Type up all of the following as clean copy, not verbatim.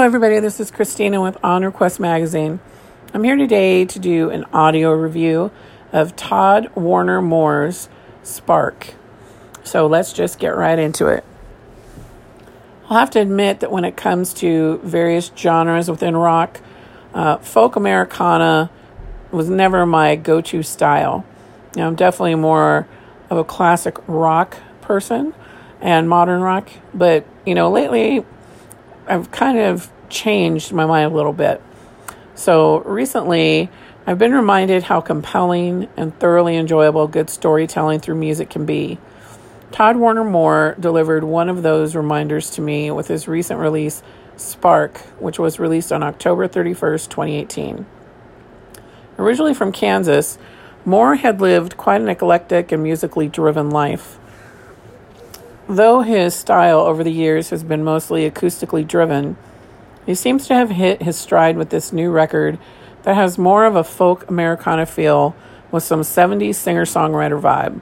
everybody. This is Christina with On Request Magazine. I'm here today to do an audio review of Todd Warner Moore's Spark. So let's just get right into it. I'll have to admit that when it comes to various genres within rock, folk Americana was never my go-to style. I'm definitely more of a classic rock person and modern rock, but lately I've kind of changed my mind a little bit. So recently, I've been reminded how compelling and thoroughly enjoyable good storytelling through music can be. Todd Warner Moore delivered one of those reminders to me with his recent release, Spark, which was released on October 31st, 2018. Originally from Kansas, Moore had lived quite an eclectic and musically driven life. Though his style over the years has been mostly acoustically driven, he seems to have hit his stride with this new record that has more of a folk Americana feel with some 70s singer-songwriter vibe.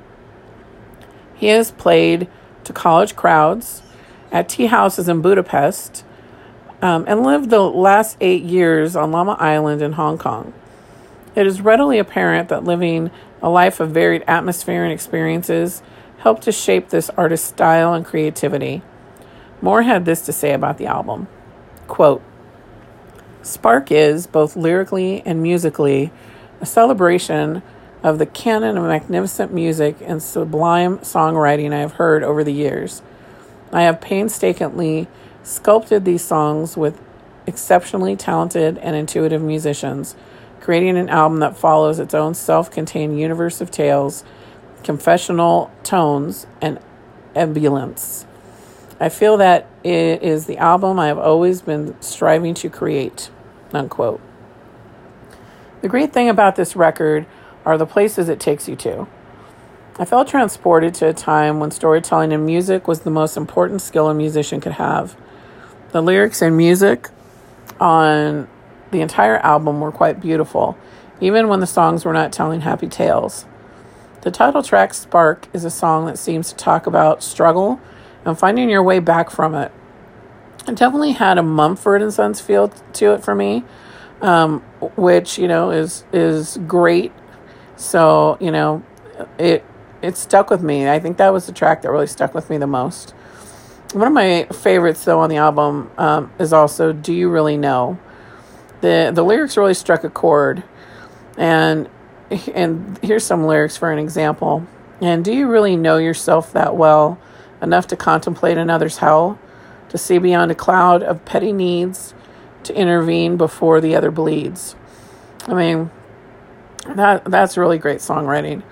He has played to college crowds, at tea houses in Budapest, and lived the last 8 years on Llama Island in Hong Kong. It is readily apparent that living a life of varied atmosphere and experiences helped to shape this artist's style and creativity. Moore had this to say about the album. Quote, "Spark is, both lyrically and musically, a celebration of the canon of magnificent music and sublime songwriting I have heard over the years. I have painstakingly sculpted these songs with exceptionally talented and intuitive musicians, creating an album that follows its own self-contained universe of tales, confessional tones, and ebullience. I feel that it is the album I have always been striving to create," unquote. The great thing about this record are the places it takes you to. I felt transported to a time when storytelling in music was the most important skill a musician could have. The lyrics and music on the entire album were quite beautiful, even when the songs were not telling happy tales. The title track, Spark, is a song that seems to talk about struggle and finding your way back from it. It definitely had a Mumford & Sons feel to it for me, which, is great. So, it stuck with me. I think that was the track that really stuck with me the most. One of my favorites, though, on the album is also Do You Really Know? The lyrics really struck a chord, and here's some lyrics for an example. "And do you really know yourself that well, enough to contemplate another's hell, to see beyond a cloud of petty needs, to intervene before the other bleeds?" I mean, that's really great songwriting.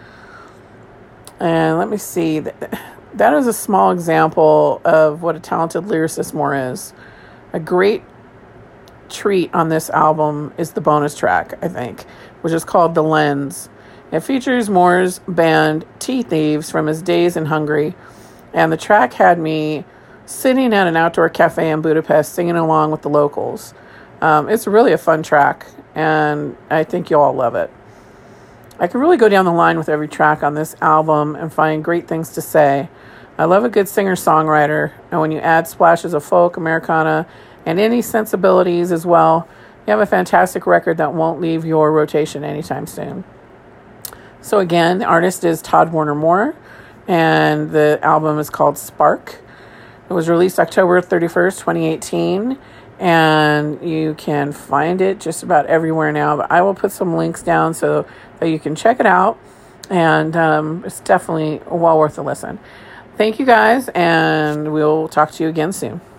And let me see. That is a small example of what a talented lyricist Moore is. A great treat on this album is the bonus track, I think, which is called The Lens. It features Moore's band Tea Thieves from his days in Hungary, and the track had me sitting at an outdoor cafe in Budapest singing along with the locals. It's really a fun track, and I think you'll all love it. I could really go down the line with every track on this album and find great things to say. I love a good singer-songwriter, and when you add splashes of folk, Americana, and any sensibilities as well, you have a fantastic record that won't leave your rotation anytime soon. So again, the artist is Todd Warner Moore, and the album is called Spark. It was released October 31st, 2018, and you can find it just about everywhere now, but I will put some links down so that you can check it out, and it's definitely well worth a listen. Thank you guys, and we'll talk to you again soon.